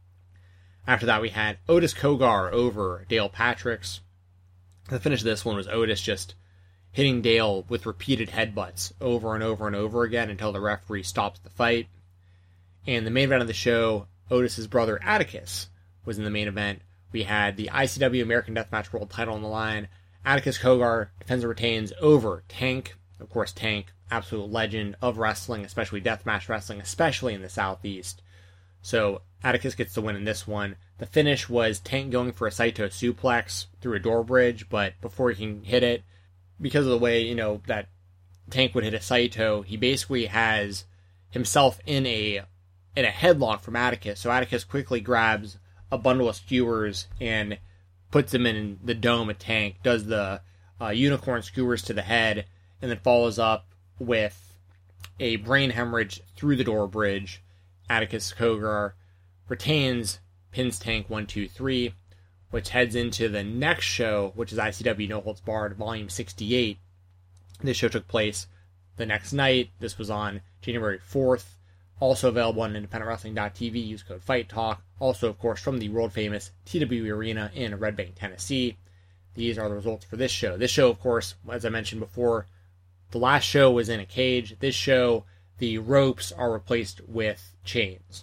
Speaker 1: After that, we had Otis Kogar over Dale Patricks. The finish of this one was Otis just hitting Dale with repeated headbutts over and over and over again until the referee stops the fight. And the main event of the show, Otis's brother Atticus was in the main event. We had the I C W American Deathmatch World title on the line. Atticus Kogar defends and retains over Tank. Of course, Tank, absolute legend of wrestling, especially deathmatch wrestling, especially in the Southeast. So Atticus gets the win in this one. The finish was Tank going for a Saito suplex through a door bridge, but before he can hit it, because of the way, you know, that Tank would hit a Saito, he basically has himself in a in a headlock from Atticus. So Atticus quickly grabs a bundle of skewers and puts them in the dome of Tank, does the uh, unicorn skewers to the head, and then follows up with a brain hemorrhage through the door bridge. Atticus Kogar retains, pins Tank one, two, three, which heads into the next show, which is I C W No Holds Barred, Volume sixty-eight. This show took place the next night. This was on January fourth. Also available on independent wrestling dot t v. Use code FIGHTTALK. Also, of course, from the world-famous T W E Arena in Red Bank, Tennessee. These are the results for this show. This show, of course, as I mentioned before, the last show was in a cage. This show, the ropes are replaced with chains.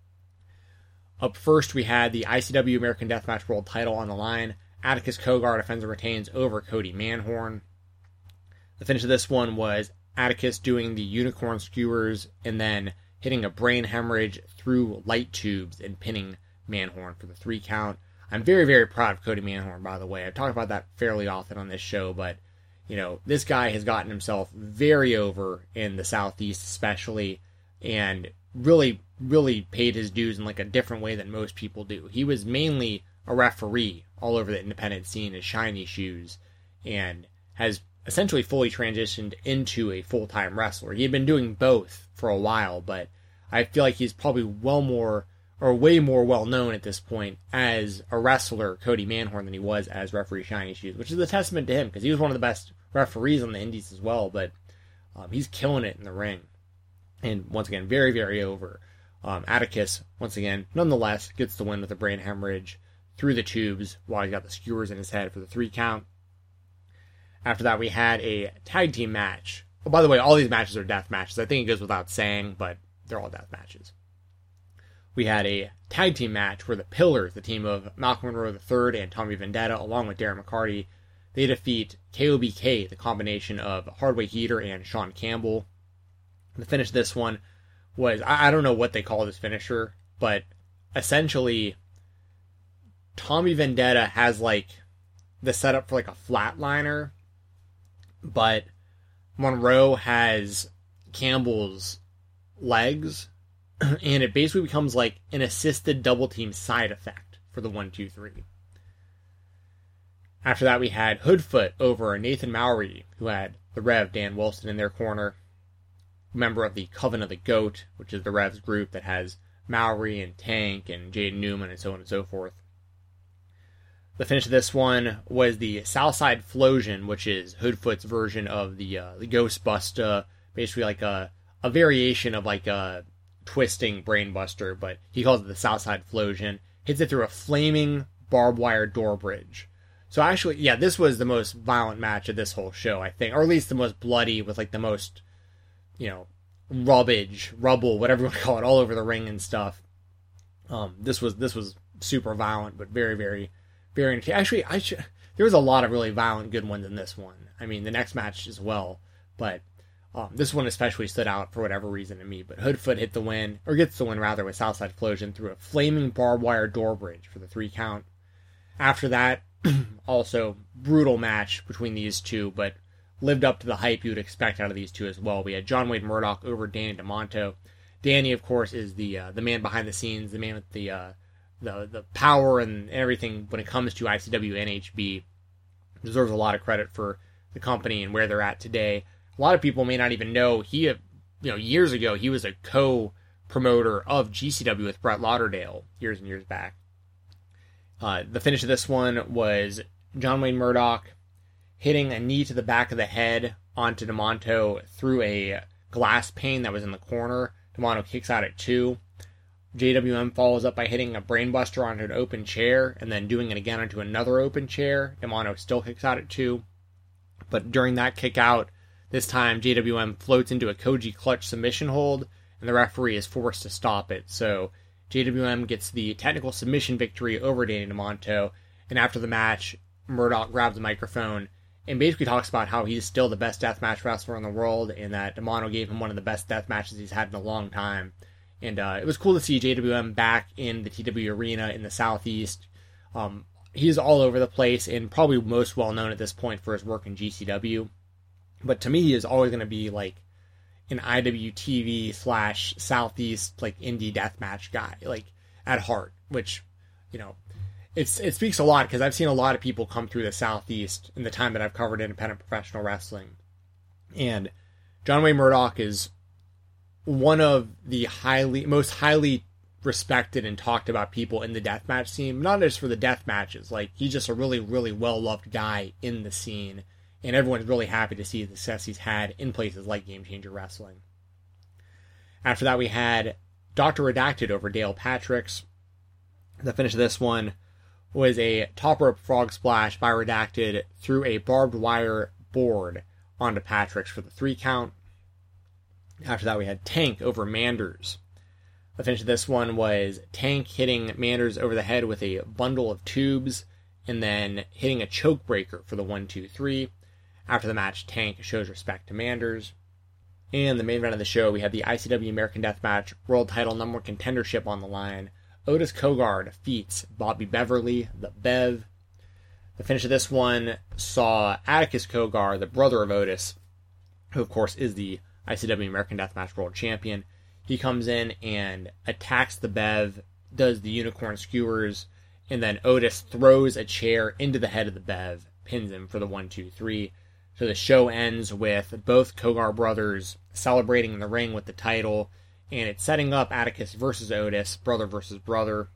Speaker 1: Up first, we had the I C W American Deathmatch World title on the line. Atticus Kogar defends and retains over Cody Manhorn. The finish of this one was Atticus doing the unicorn skewers and then hitting a brain hemorrhage through light tubes and pinning Manhorn for the three count. I'm very, very proud of Cody Manhorn, by the way. I've talked about that fairly often on this show, but you know, this guy has gotten himself very over in the Southeast especially, and really, really paid his dues in like a different way than most people do. He was mainly a referee all over the independent scene as Shiny Shoes, and has essentially fully transitioned into a full-time wrestler. He had been doing both for a while, but I feel like he's probably well more or way more well known at this point as a wrestler, Cody Manhorn, than he was as referee Shiny Shoes, which is a testament to him because he was one of the best referees on the indies as well, but um, he's killing it in the ring. And once again, very, very over. Um, Atticus, once again, nonetheless, gets the win with a brain hemorrhage through the tubes while he got the skewers in his head for the three count. After that, we had a tag team match. Oh, by the way, all these matches are death matches. I think it goes without saying, but they're all death matches. We had a tag team match where the Pillars, the team of Malcolm Monroe the third and Tommy Vendetta, along with Darren McCarty, they defeat K O B K, the combination of Hardway Heater and Sean Campbell. The finish of this one was, I, I don't know what they call this finisher, but essentially, Tommy Vendetta has like the setup for like a flatliner, but Monroe has Campbell's legs, and it basically becomes like an assisted double team side effect for the one, two, three. After that, we had Hoodfoot over Nathan Mowry, who had the Rev, Dan Wilson, in their corner. Member of the Coven of the Goat, which is the Rev's group that has Mowry and Tank and Jaden Newman and so on and so forth. The finish of this one was the Southside Flosion, which is Hoodfoot's version of the uh, the Ghostbuster, basically like a, a variation of like a twisting Brainbuster, but he calls it the Southside Flosion. Hits it through a flaming barbed wire door bridge. So actually, yeah, this was the most violent match of this whole show, I think, or at least the most bloody, with like the most, you know, rubbage, rubble, whatever you want to call it, all over the ring and stuff. Um, this was this was super violent, but very, very, very entertaining. Actually, I should, there was a lot of really violent, good ones in this one. I mean, the next match as well, but um, this one especially stood out for whatever reason to me. But Hoodfoot hit the win, or gets the win rather, with Southside Flosion through a flaming barbed wire door bridge for the three count. After that, also brutal match between these two, but lived up to the hype you would expect out of these two as well. We had John Wayne Murdoch over Danny DeMonto. Danny, of course, is the uh, the man behind the scenes, the man with the uh, the the power and everything when it comes to I C W and H B. Deserves a lot of credit for the company and where they're at today. A lot of people may not even know he, you know, years ago he was a co-promoter of G C W with Brett Lauderdale years and years back. Uh, the finish of this one was John Wayne Murdoch hitting a knee to the back of the head onto DeMonto through a glass pane that was in the corner. DeMonto kicks out at two. J W M follows up by hitting a brainbuster onto an open chair and then doing it again onto another open chair. DeMonto still kicks out at two. But during that kick out, this time J W M floats into a Koji clutch submission hold and the referee is forced to stop it. So J W M gets the technical submission victory over Danny DeMonto, and after the match, Murdoch grabs the microphone and basically talks about how he's still the best deathmatch wrestler in the world, and that DeMonto gave him one of the best death matches he's had in a long time. And uh, it was cool to see J W M back in the T W Arena in the Southeast. Um, he's all over the place, and probably most well known at this point for his work in G C W. But to me, he is always going to be like an I W T V slash Southeast like indie deathmatch guy, like at heart. Which, you know, it's it speaks a lot because I've seen a lot of people come through the Southeast in the time that I've covered independent professional wrestling, and John Wayne Murdoch is one of the highly most highly respected and talked about people in the deathmatch scene. Not just for the death matches, like he's just a really really well loved guy in the scene. And everyone's really happy to see the success he's had in places like Game Changer Wrestling. After that, we had Doctor Redacted over Dale Patricks. The finish of this one was a top rope frog splash by Redacted through a barbed wire board onto Patricks for the three count. After that, we had Tank over Manders. The finish of this one was Tank hitting Manders over the head with a bundle of tubes and then hitting a choke breaker for the one, two, three. After the match, Tank shows respect to Manders. And the main event of the show, we had the I C W American Deathmatch World Title number one contendership on the line. Otis Kogar defeats Bobby Beverly, the Bev. The finish of this one saw Atticus Kogar, the brother of Otis, who of course is the I C W American Deathmatch World Champion. He comes in and attacks the Bev, does the unicorn skewers, and then Otis throws a chair into the head of the Bev, pins him for the one, two, three. So the show ends with both Kogar brothers celebrating in the ring with the title, and it's setting up Atticus versus Otis, brother versus brother.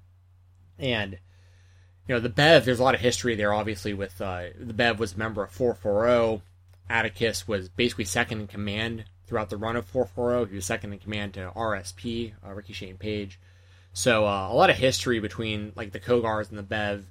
Speaker 1: And, you know, the Bev, there's a lot of history there, obviously, with, uh, the Bev was a member of four forty. Atticus was basically second in command throughout the run of four forty. He was second in command to R S P, uh, Ricky Shane Page. So, uh, a lot of history between, like, the Kogars and the Bev,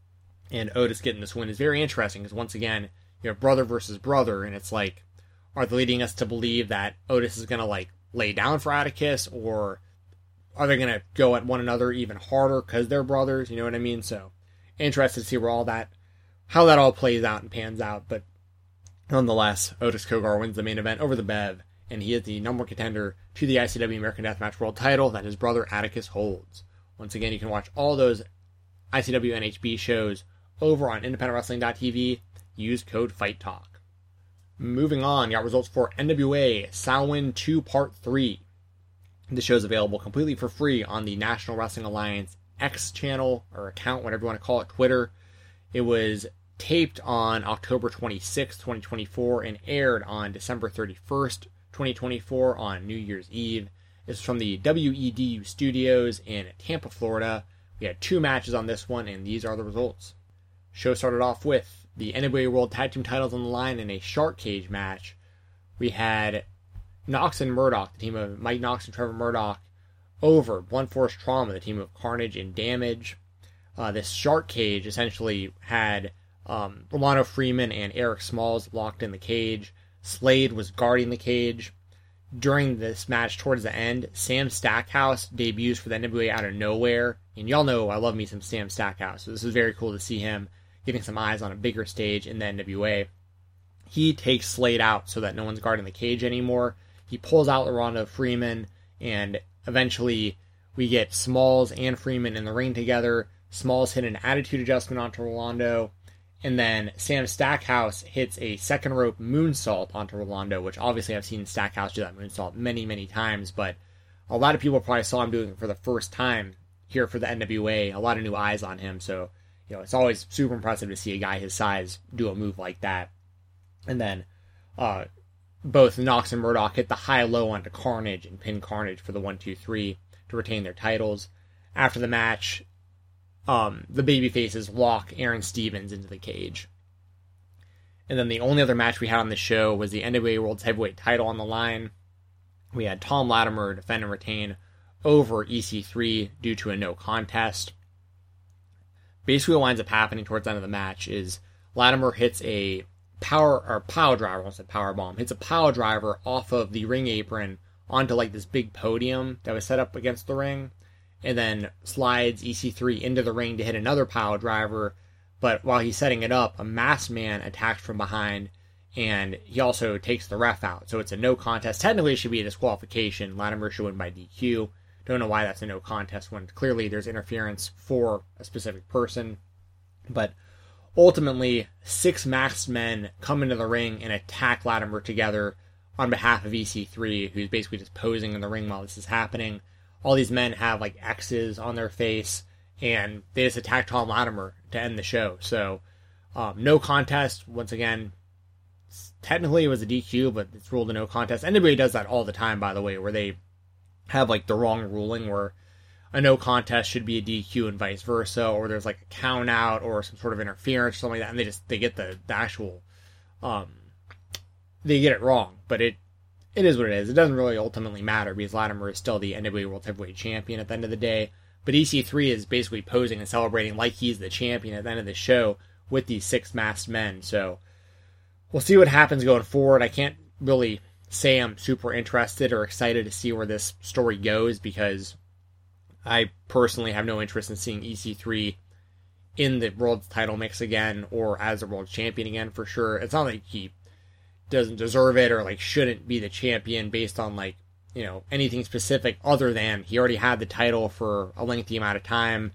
Speaker 1: and Otis getting this win is very interesting, because once again, you know, brother versus brother, and it's like, are they leading us to believe that Otis is going to, like, lay down for Atticus, or are they going to go at one another even harder because they're brothers? You know what I mean? So, interested to see where all that, how that all plays out and pans out. But nonetheless, Otis Kogar wins the main event over the Bev, and he is the number one contender to the I C W American Deathmatch World title that his brother Atticus holds. Once again, you can watch all those I C W N H B shows over on independent wrestling dot t v. Use code FIGHTTALK. Moving on, got results for N W A Samhain two Part three. The show is available completely for free on the National Wrestling Alliance X channel, or account, whatever you want to call it, Twitter. It was taped on October twenty-sixth, twenty twenty-four, and aired on December thirty-first, twenty twenty-four on New Year's Eve. This is from the W E D U studios in Tampa, Florida. We had two matches on this one, and these are the results. Show started off with the N W A World Tag Team titles on the line in a shark cage match. We had Knox and Murdoch, the team of Mike Knox and Trevor Murdoch, over Blunt Force Trauma, the team of Carnage and Damage. Uh, this shark cage essentially had um, Rolando Freeman and Eric Smalls locked in the cage. Slade was guarding the cage. During this match, towards the end, Sam Stackhouse debuts for the N W A out of nowhere. And y'all know I love me some Sam Stackhouse, so this is very cool to see him getting some eyes on a bigger stage in the N W A. He takes Slade out so that no one's guarding the cage anymore. He pulls out Rolando Freeman, and eventually we get Smalls and Freeman in the ring together. Smalls hit an attitude adjustment onto Rolando, and then Sam Stackhouse hits a second rope moonsault onto Rolando, which obviously I've seen Stackhouse do that moonsault many, many times, but a lot of people probably saw him doing it for the first time here for the N W A. A lot of new eyes on him, so you know, it's always super impressive to see a guy his size do a move like that. And then uh, both Knox and Murdoch hit the high-low onto Carnage and pin Carnage for the one two three to retain their titles. After the match, um, the babyfaces walk Aaron Stevens into the cage. And then the only other match we had on the show was the N W A World Heavyweight title on the line. We had Tom Latimer defend and retain over E C three due to a no contest. Basically what winds up happening towards the end of the match is Latimer hits a power, or power driver, I almost said power bomb, hits a power driver off of the ring apron onto like this big podium that was set up against the ring, and then slides E C three into the ring to hit another power driver, but while he's setting it up, a masked man attacks from behind, and he also takes the ref out, so it's a no contest. Technically it should be a disqualification. Latimer should win by D Q. Don't know why that's a no contest when clearly there's interference for a specific person. But ultimately, six masked men come into the ring and attack Latimer together on behalf of E C three, who's basically just posing in the ring while this is happening. All these men have like X's on their face, and they just attack Tom Latimer to end the show. So, um, no contest. Once again, technically it was a D Q, but it's ruled a no contest. N W A does that all the time, by the way, where they have like the wrong ruling where a no contest should be a D Q and vice versa, or there's like a count out or some sort of interference or something like that, and they just they get the, the actual um they get it wrong. But it it is what it is. It doesn't really ultimately matter because Latimer is still the N W A World Heavyweight Champion at the end of the day. But E C three is basically posing and celebrating like he's the champion at the end of the show with these six masked men. So we'll see what happens going forward. I can't really say I'm super interested or excited to see where this story goes, because I personally have no interest in seeing E C three in the world title mix again, or as a world champion again for sure. It's not like he doesn't deserve it or like shouldn't be the champion based on like, you know, anything specific other than he already had the title for a lengthy amount of time.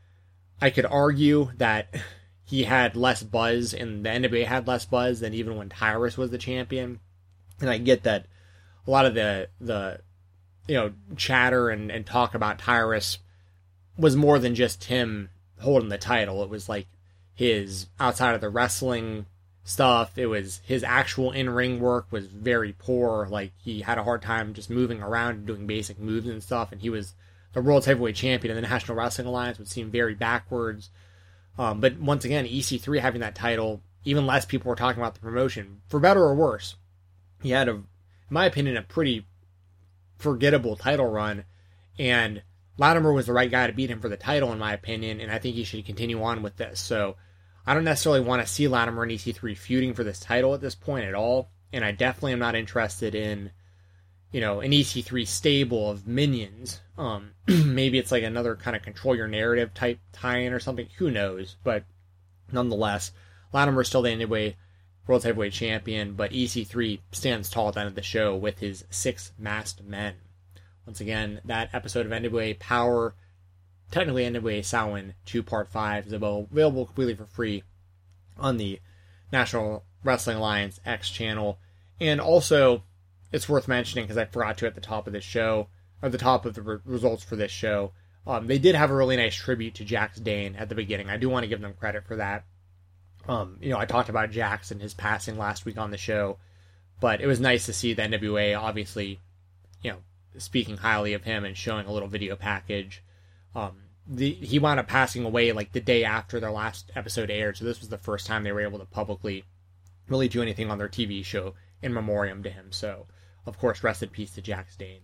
Speaker 1: I could argue that he had less buzz and the N W A had less buzz than even when Tyrus was the champion. And I get that a lot of the, the you know, chatter and, and talk about Tyrus was more than just him holding the title. It was like his, outside of the wrestling stuff. It was his actual in-ring work was very poor. Like, he had a hard time just moving around and doing basic moves and stuff, and he was the world's heavyweight champion, and the National Wrestling Alliance would seem very backwards. Um, but once again, E C three having that title, even less people were talking about the promotion, for better or worse. He had, a, in my opinion, a pretty forgettable title run, and Latimer was the right guy to beat him for the title, in my opinion, and I think he should continue on with this. So I don't necessarily want to see Latimer and E C three feuding for this title at this point at all, and I definitely am not interested in, you know, an E C three stable of minions. Um, maybe it's like another kind of control your narrative type tie-in or something. Who knows? But nonetheless, Latimer is still the N W A World Heavyweight Champion, but E C three stands tall at the end of the show with his six masked men. Once again, that episode of N W A Power, technically N W A Samhain two Part five, is available completely for free on the National Wrestling Alliance X channel. And also, it's worth mentioning, because I forgot to at the top of this show, or the top of the re- results for this show, um, they did have a really nice tribute to Jax Dane at the beginning. I do want to give them credit for that. Um, you know, I talked about Jax and his passing last week on the show, but it was nice to see the N W A obviously, you know, speaking highly of him and showing a little video package. Um, the, he wound up passing away like the day after their last episode aired, so this was the first time they were able to publicly really do anything on their T V show in memoriam to him. So, of course, rest in peace to Jax Dane.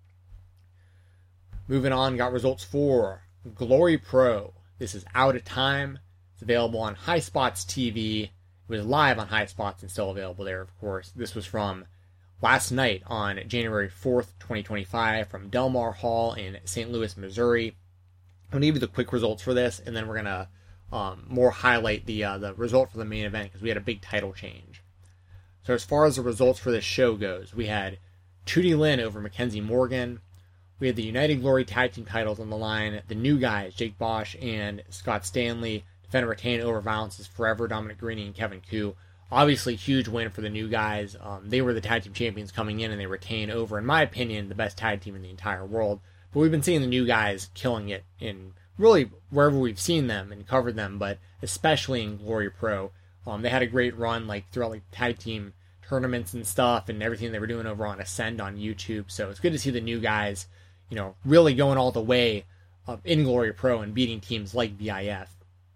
Speaker 1: Moving on, got results for Glory Pro. This is Out of Time. It's available on High Spots T V. It was live on High Spots and still available there, of course. This was from last night on January fourth, twenty twenty-five, from Delmar Hall in Saint Louis, Missouri. I'm going to give you the quick results for this, and then we're going to um, more highlight the uh, the result for the main event, because we had a big title change. So as far as the results for this show goes, we had Tootie Lynn over Mackenzie Morgan. We had the United Glory Tag Team titles on the line. The new guys, Jake Bosch and Scott Stanley, defend and retain over Violence is Forever, Dominic Garrini and Kevin Koo. Obviously, huge win for the new guys. Um, they were the tag team champions coming in, and they retain over, in my opinion, the best tag team in the entire world. But we've been seeing the new guys killing it in really wherever we've seen them and covered them, but especially in Glory Pro. Um, they had a great run like throughout like tag team tournaments and stuff, and everything they were doing over on Ascend on YouTube. So it's good to see the new guys, you know, really going all the way uh, in Glory Pro and beating teams like V I F.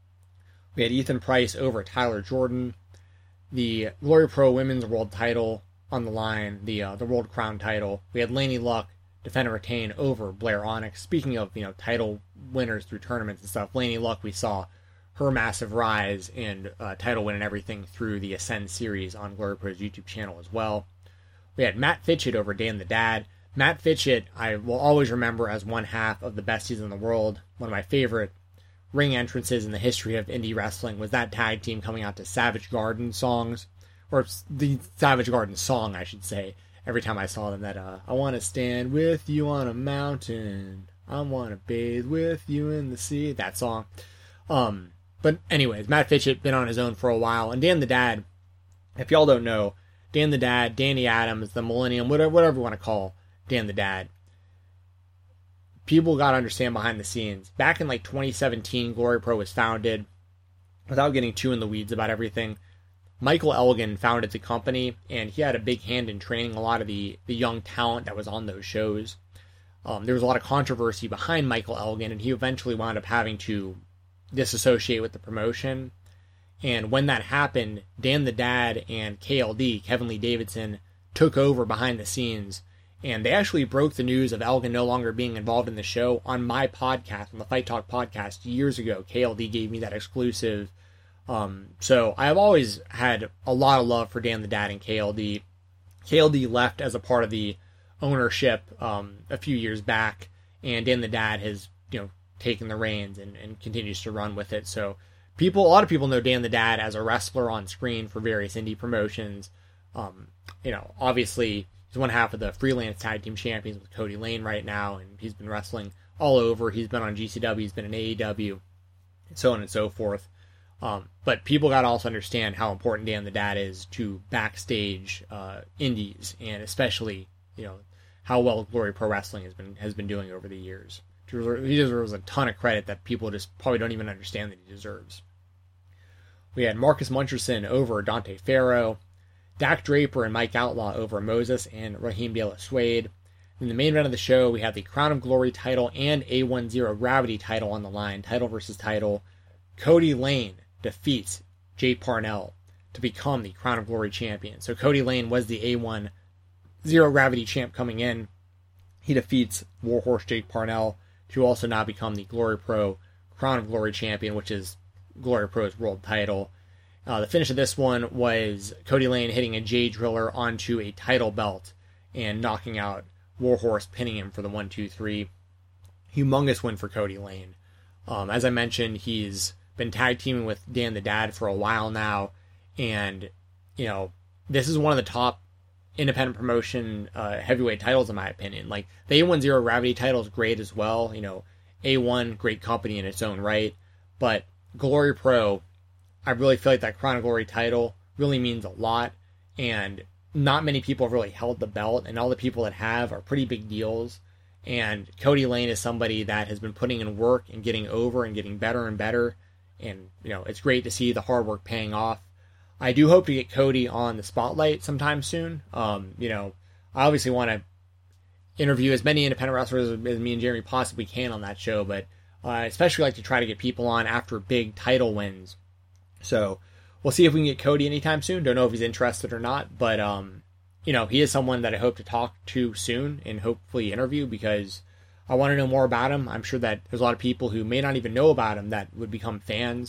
Speaker 1: We had Ethan Price over Tyler Jordan. The Glory Pro Women's World title on the line, the uh, the World Crown title. We had Laney Luck defend and retain over Blair Onyx. Speaking of, you know, title winners through tournaments and stuff, Laney Luck, we saw her massive rise and uh, title win and everything through the Ascend series on Glory Pro's YouTube channel as well. We had Matt Fitchett over Dan the Dad. Matt Fitchett, I will always remember as one half of the Besties in the World. One of my favorite ring entrances in the history of indie wrestling was that tag team coming out to Savage Garden songs, or the Savage Garden song, I should say, every time I saw them. That, uh, I want to stand with you on a mountain, I want to bathe with you in the sea, that song. Um, but anyways, Matt Fitchett been on his own for a while, and Dan the Dad, if y'all don't know, Dan the Dad, Danny Adams, the Millennium, whatever, whatever you want to call Dan the Dad, people got to understand behind the scenes. Back in like twenty seventeen, Glory Pro was founded. Without getting too in the weeds about everything, Michael Elgin founded the company, and he had a big hand in training a lot of the, the young talent that was on those shows. Um, there was a lot of controversy behind Michael Elgin, and he eventually wound up having to disassociate with the promotion. And when that happened, Dan the Dad and K L D, Kevin Lee Davidson, took over behind the scenes. And they actually broke the news of Elgin no longer being involved in the show on my podcast, on the Fight Talk podcast years ago. K L D gave me that exclusive. Um, so I've always had a lot of love for Dan the Dad and K L D. K L D left as a part of the ownership um, a few years back, and Dan the Dad has, you know, taken the reins and, and continues to run with it. So people, a lot of people know Dan the Dad as a wrestler on screen for various indie promotions. Um, you know, obviously he's one half of the freelance tag team champions with Cody Lane right now, and he's been wrestling all over. He's been on G C W, he's been in A E W, and so on and so forth. Um, but people got to also understand how important Dan the Dad is to backstage uh, indies, and especially, you know, how well Glory Pro Wrestling has been has been doing over the years. He deserves a ton of credit that people just probably don't even understand that he deserves. We had Marcus Muncherson over Dante Ferro, Dak Draper and Mike Outlaw over Moses and Raheem De La Suede. In the main event of the show, we had the Crown of Glory title and A one Zero Gravity title on the line, title versus title. Cody Lane defeats Jake Parnell to become the Crown of Glory champion. So Cody Lane was the A one Zero Gravity champ coming in. He defeats Warhorse Jake Parnell to also now become the Glory Pro Crown of Glory champion, which is Glory Pro's world title. Uh, the finish of this one was Cody Lane hitting a J Driller onto a title belt and knocking out Warhorse, pinning him for the one two three. Humongous win for Cody Lane. Um, as I mentioned, he's been tag teaming with Dan the Dad for a while now, and, you know, this is one of the top independent promotion uh, heavyweight titles, in my opinion. Like, the A one Zero Gravity title is great as well. You know, A one, great company in its own right, but Glory Pro, I really feel like that Crown of Glory title really means a lot, and not many people have really held the belt, and all the people that have are pretty big deals. And Cody Lane is somebody that has been putting in work and getting over and getting better and better. And, you know, it's great to see the hard work paying off. I do hope to get Cody on the spotlight sometime soon. Um, you know, I obviously want to interview as many independent wrestlers as me and Jeremy possibly can on that show, but I uh, especially like to try to get people on after big title wins. So we'll see if we can get Cody anytime soon. Don't know if he's interested or not, but, um, you know, he is someone that I hope to talk to soon and hopefully interview, because I want to know more about him. I'm sure that there's a lot of people who may not even know about him that would become fans,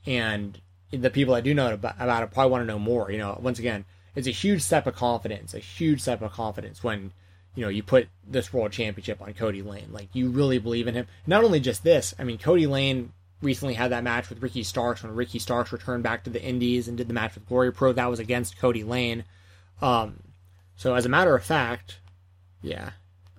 Speaker 1: and the people that do know about, about it probably want to know more. You know, once again, it's a huge step of confidence, a huge step of confidence when, you know, you put this world championship on Cody Lane. Like, you really believe in him. Not only just this, I mean, Cody Lane recently had that match with Ricky Starks when Ricky Starks returned back to the Indies and did the match with Glory Pro. That was against Cody Lane. Um, so as a matter of fact, yeah.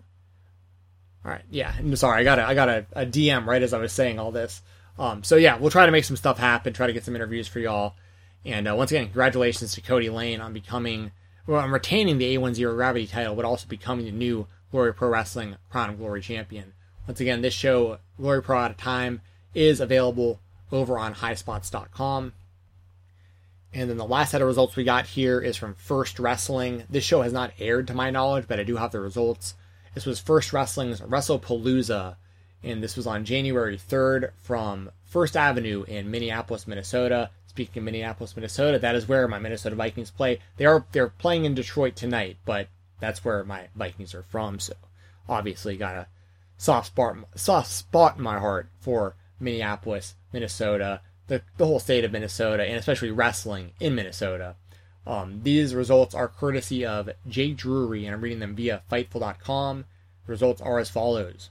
Speaker 1: All right, yeah. I'm sorry, I got a, I got a, a D M right as I was saying all this. Um, so yeah, we'll try to make some stuff happen, try to get some interviews for y'all. And uh, once again, congratulations to Cody Lane on becoming, well, on retaining the A one Zero Gravity title, but also becoming the new Glory Pro Wrestling Crown of Glory champion. Once again, this show, Glory Pro Out of Time, is available over on high spots dot com. And then the last set of results we got here is from First Wrestling. This show has not aired to my knowledge, but I do have the results. This was First Wrestling's WrestlePalooza, and this was on January third from First Avenue in Minneapolis, Minnesota. Speaking of Minneapolis, Minnesota, that is where my Minnesota Vikings play. They are they're playing in Detroit tonight, but that's where my Vikings are from, so obviously got a soft spot soft spot in my heart for Minneapolis, Minnesota, the, the whole state of Minnesota, and especially wrestling in Minnesota. Um, these results are courtesy of Jake Drury, and I'm reading them via Fightful dot com. The results are as follows.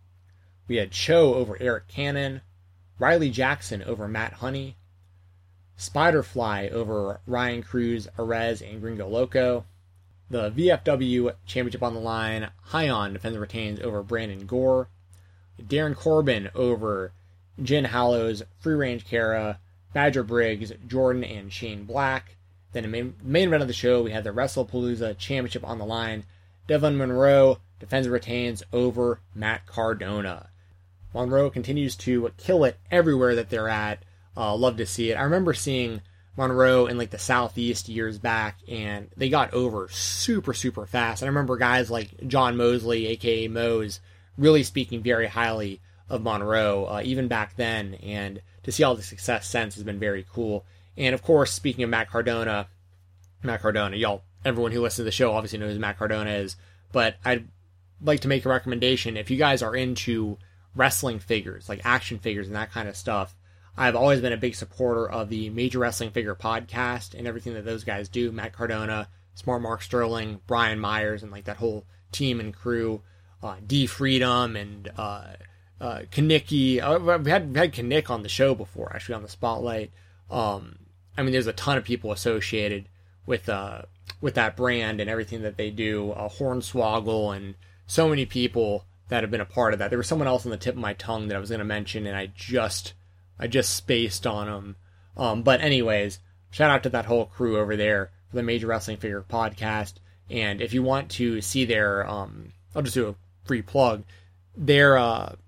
Speaker 1: We had Cho over Eric Cannon, Riley Jackson over Matt Honey, Spiderfly over Ryan Cruz, Arez, and Gringo Loco. The V F W Championship on the line, Hyon defends and retains over Brandon Gore. Darren Corbin over Jen Hallows, Free Range Kara, Badger Briggs, Jordan, and Shane Black. Then in the main, main event of the show, we had the WrestlePalooza Championship on the line. Devin Monroe defends and retains over Matt Cardona. Monroe continues to kill it everywhere that they're at. Uh, love to see it. I remember seeing Monroe in like the Southeast years back, and they got over super, super fast. And I remember guys like John Mosley, aka Mose, really speaking very highly of Monroe, uh, even back then. And to see all the success since has been very cool. And of course, speaking of Matt Cardona, Matt Cardona, y'all, everyone who listens to the show obviously knows who Matt Cardona is. But I'd like to make a recommendation. If you guys are into wrestling figures, like action figures and that kind of stuff, I've always been a big supporter of the Major Wrestling Figure podcast and everything that those guys do. Matt Cardona, Smart Mark Sterling, Brian Myers, and like that whole team and crew. Uh, D Freedom and uh, uh, Kanicki. Uh, we had we had Kanick on the show before, actually on the Spotlight. Um, I mean, there's a ton of people associated with uh, with that brand and everything that they do. Uh, Hornswoggle and so many people that have been a part of that. There was someone else on the tip of my tongue that I was going to mention, and I just I just spaced on them. Um, but anyways, shout out to that whole crew over there for the Major Wrestling Figure podcast. And if you want to see their, um, I'll just do a free plug, their uh,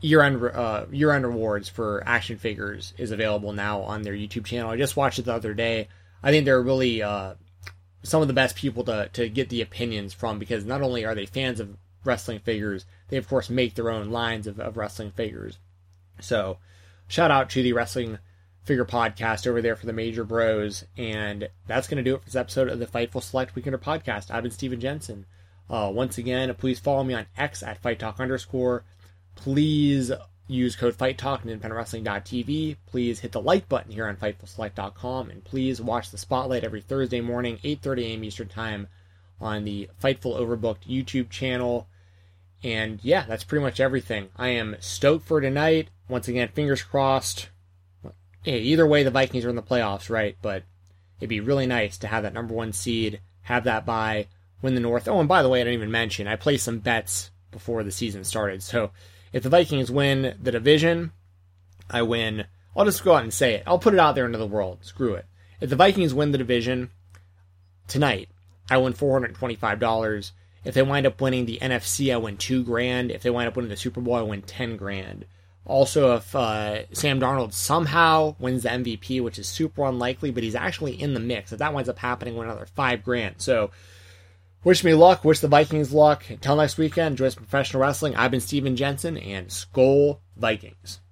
Speaker 1: year-end uh, year-end rewards for action figures is available now on their YouTube channel. I just watched it the other day. I think they're really uh, some of the best people to, to get the opinions from, because not only are they fans of wrestling figures, they of course make their own lines of, of wrestling figures. So shout out to the Wrestling Figure Podcast over there for the Major Bros. And that's going to do it for this episode of the Fightful Select Weekender Podcast. I've been Steven Jensen. Uh, once again, please follow me on X at FightTalk underscore. Please use code FightTalk at independent wrestling dot t v. Please hit the like button here on Fightful Select dot com. And please watch the Spotlight every Thursday morning, eight thirty a.m. Eastern Time on the Fightful Overbooked YouTube channel. And yeah, that's pretty much everything. I am stoked for tonight. Once again, fingers crossed. Hey, either way, the Vikings are in the playoffs, right? But it'd be really nice to have that number one seed, have that bye, win the North. Oh, and by the way, I didn't even mention, I placed some bets before the season started. So if the Vikings win the division, I win. I'll just go out and say it. I'll put it out there into the world. Screw it. If the Vikings win the division tonight, I win four hundred twenty-five dollars. If they wind up winning the N F C, I win two grand. If they wind up winning the Super Bowl, I win ten grand. Also, if uh, Sam Darnold somehow wins the M V P, which is super unlikely, but he's actually in the mix, if that winds up happening, win another five grand. So, wish me luck. Wish the Vikings luck. Until next weekend, enjoy some professional wrestling. I've been Steven Jensen, and Skol Vikings.